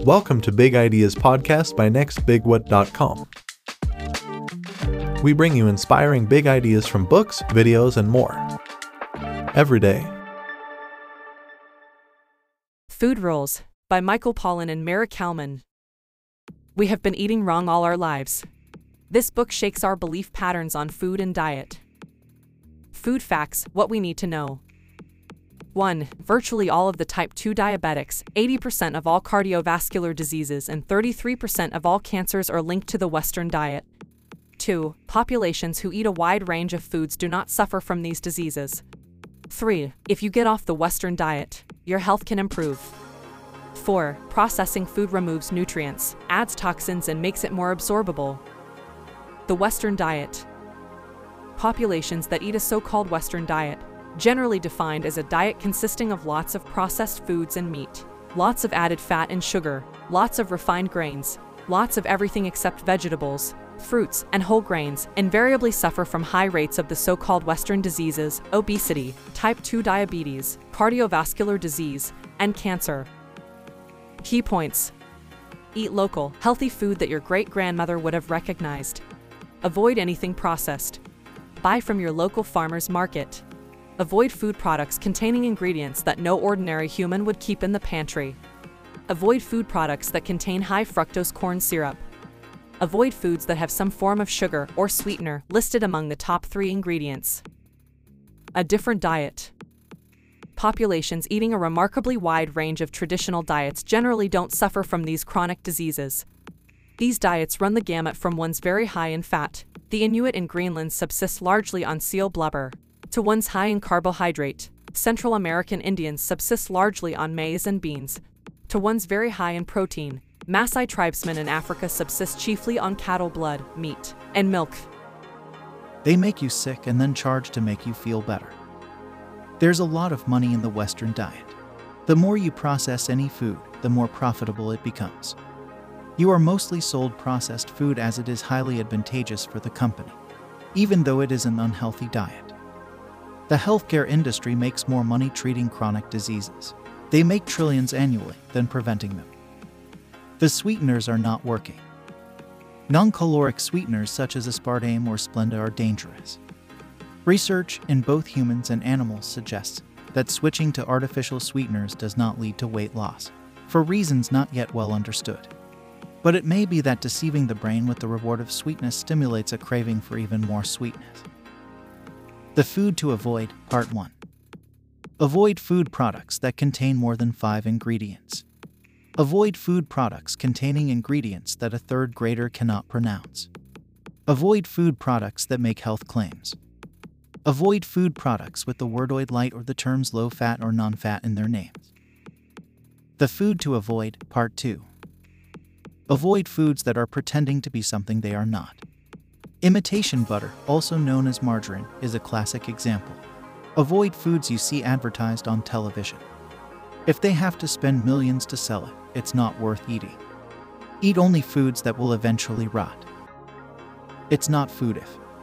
Welcome to Big Ideas Podcast by NextBigWhat.com. We bring you inspiring big ideas from books, videos, and more. Every day. Food Rules by Michael Pollan and Mara Kalman. We have been eating wrong all our lives. This book shakes our belief patterns on food and diet. Food facts, what we need to know. 1. Virtually all of the type 2 diabetics, 80% of all cardiovascular diseases, and 33% of all cancers are linked to the Western diet. 2. Populations who eat a wide range of foods do not suffer from these diseases. 3. If you get off the Western diet, your health can improve. 4. Processing food removes nutrients, adds toxins, and makes it more absorbable. The Western diet. Populations that eat a so-called Western diet, generally defined as a diet consisting of lots of processed foods and meat, lots of added fat and sugar, lots of refined grains, lots of everything except vegetables, fruits, and whole grains, invariably suffer from high rates of the so-called Western diseases, obesity, type 2 diabetes, cardiovascular disease, and cancer. Key points. Eat local, healthy food that your great-grandmother would have recognized. Avoid anything processed. Buy from your local farmer's market. Avoid food products containing ingredients that no ordinary human would keep in the pantry. Avoid food products that contain high fructose corn syrup. Avoid foods that have some form of sugar or sweetener listed among the top 3 ingredients. A different diet. Populations eating a remarkably wide range of traditional diets generally don't suffer from these chronic diseases. These diets run the gamut from ones very high in fat, the Inuit in Greenland subsist largely on seal blubber, to ones high in carbohydrate, Central American Indians subsist largely on maize and beans, to ones very high in protein, Maasai tribesmen in Africa subsist chiefly on cattle blood, meat, and milk. They make you sick and then charge to make you feel better. There's a lot of money in the Western diet. The more you process any food, the more profitable it becomes. You are mostly sold processed food as it is highly advantageous for the company, even though it is an unhealthy diet. The healthcare industry makes more money treating chronic diseases. They make trillions annually than preventing them. The sweeteners are not working. Non-caloric sweeteners such as aspartame or Splenda are dangerous. Research in both humans and animals suggests that switching to artificial sweeteners does not lead to weight loss, for reasons not yet well understood. But it may be that deceiving the brain with the reward of sweetness stimulates a craving for even more sweetness. The food to avoid, Part 1. Avoid food products that contain more than 5 ingredients. Avoid food products containing ingredients that a third grader cannot pronounce. Avoid food products that make health claims. Avoid food products with the wordoid light or the terms low-fat or non-fat in their names. The food to avoid, Part 2. Avoid foods that are pretending to be something they are not. Imitation butter, also known as margarine, is a classic example. Avoid foods you see advertised on television. If they have to spend millions to sell it, it's not worth eating. Eat only foods that will eventually rot. It's not food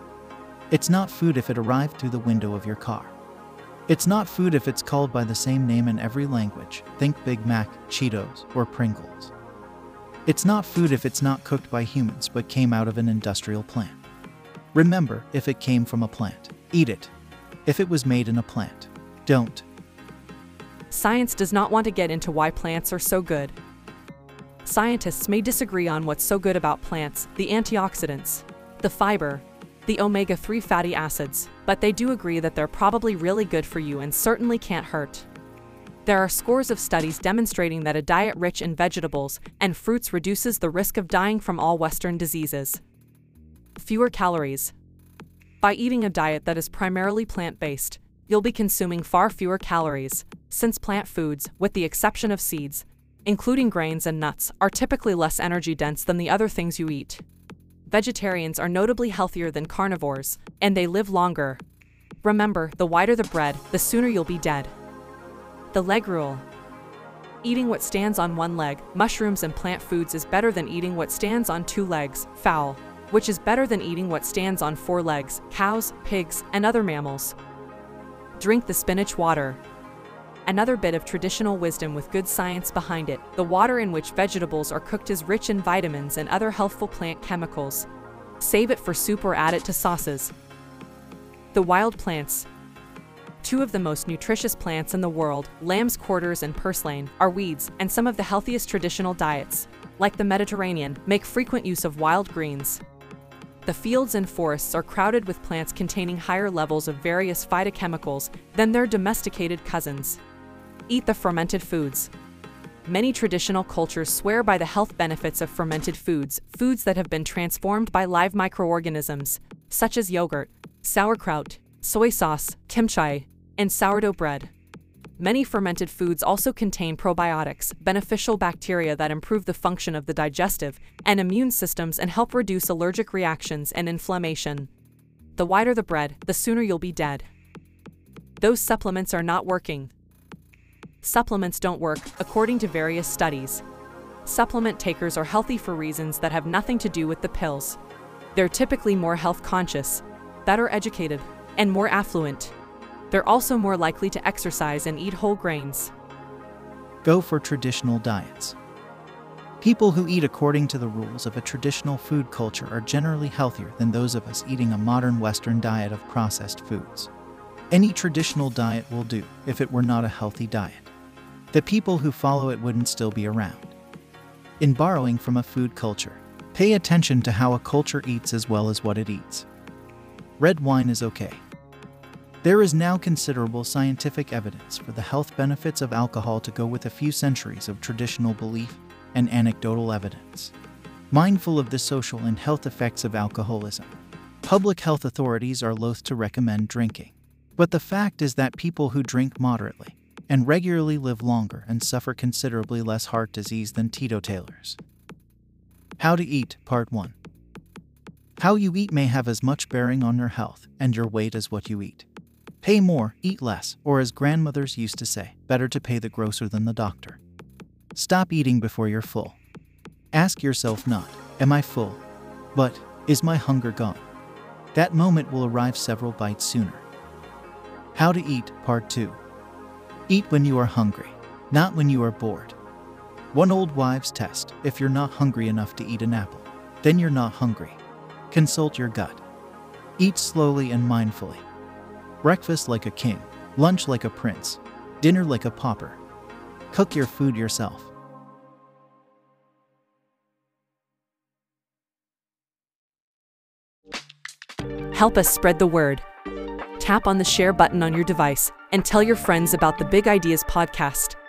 if it arrived through the window of your car. It's not food if it's called by the same name in every language. Think Big Mac, Cheetos, or Pringles. It's not food if it's not cooked by humans but came out of an industrial plant. Remember, if it came from a plant, eat it. If it was made in a plant, don't. Science does not want to get into why plants are so good. Scientists may disagree on what's so good about plants, the antioxidants, the fiber, the omega-3 fatty acids, but they do agree that they're probably really good for you and certainly can't hurt. There are scores of studies demonstrating that a diet rich in vegetables and fruits reduces the risk of dying from all Western diseases. Fewer calories. By eating a diet that is primarily plant-based, you'll be consuming far fewer calories, since plant foods, with the exception of seeds, including grains and nuts, are typically less energy-dense than the other things you eat. Vegetarians are notably healthier than carnivores, and they live longer. Remember, the whiter the bread, the sooner you'll be dead. The leg rule. Eating what stands on one leg, mushrooms and plant foods, is better than eating what stands on 2 legs, fowl, which is better than eating what stands on 4 legs, cows, pigs, and other mammals. Drink the spinach water. Another bit of traditional wisdom with good science behind it: the water in which vegetables are cooked is rich in vitamins and other healthful plant chemicals. Save it for soup or add it to sauces. The wild plants. Two of the most nutritious plants in the world, lamb's quarters and purslane, are weeds, and some of the healthiest traditional diets, like the Mediterranean, make frequent use of wild greens. The fields and forests are crowded with plants containing higher levels of various phytochemicals than their domesticated cousins. Eat the fermented foods. Many traditional cultures swear by the health benefits of fermented foods, foods that have been transformed by live microorganisms, such as yogurt, sauerkraut, soy sauce, kimchi, and sourdough bread. Many fermented foods also contain probiotics, beneficial bacteria that improve the function of the digestive and immune systems and help reduce allergic reactions and inflammation. The whiter the bread, the sooner you'll be dead. Those supplements are not working. Supplements don't work, according to various studies. Supplement takers are healthy for reasons that have nothing to do with the pills. They're typically more health conscious, better educated, and more affluent. They're also more likely to exercise and eat whole grains. Go for traditional diets. People who eat according to the rules of a traditional food culture are generally healthier than those of us eating a modern Western diet of processed foods. Any traditional diet will do if it were not a healthy diet. The people who follow it wouldn't still be around. In borrowing from a food culture, pay attention to how a culture eats as well as what it eats. Red wine is okay. There is now considerable scientific evidence for the health benefits of alcohol to go with a few centuries of traditional belief and anecdotal evidence. Mindful of the social and health effects of alcoholism, public health authorities are loath to recommend drinking. But the fact is that people who drink moderately and regularly live longer and suffer considerably less heart disease than teetotalers. How to eat, Part 1. How you eat may have as much bearing on your health and your weight as what you eat. Pay more, eat less, or as grandmothers used to say, better to pay the grocer than the doctor. Stop eating before you're full. Ask yourself not, am I full? But, is my hunger gone? That moment will arrive several bites sooner. How to eat, Part 2. Eat when you are hungry, not when you are bored. One old wives' test: if you're not hungry enough to eat an apple, then you're not hungry. Consult your gut. Eat slowly and mindfully. Breakfast like a king, lunch like a prince, dinner like a pauper. Cook your food yourself. Help us spread the word. Tap on the share button on your device and tell your friends about the Big Ideas podcast.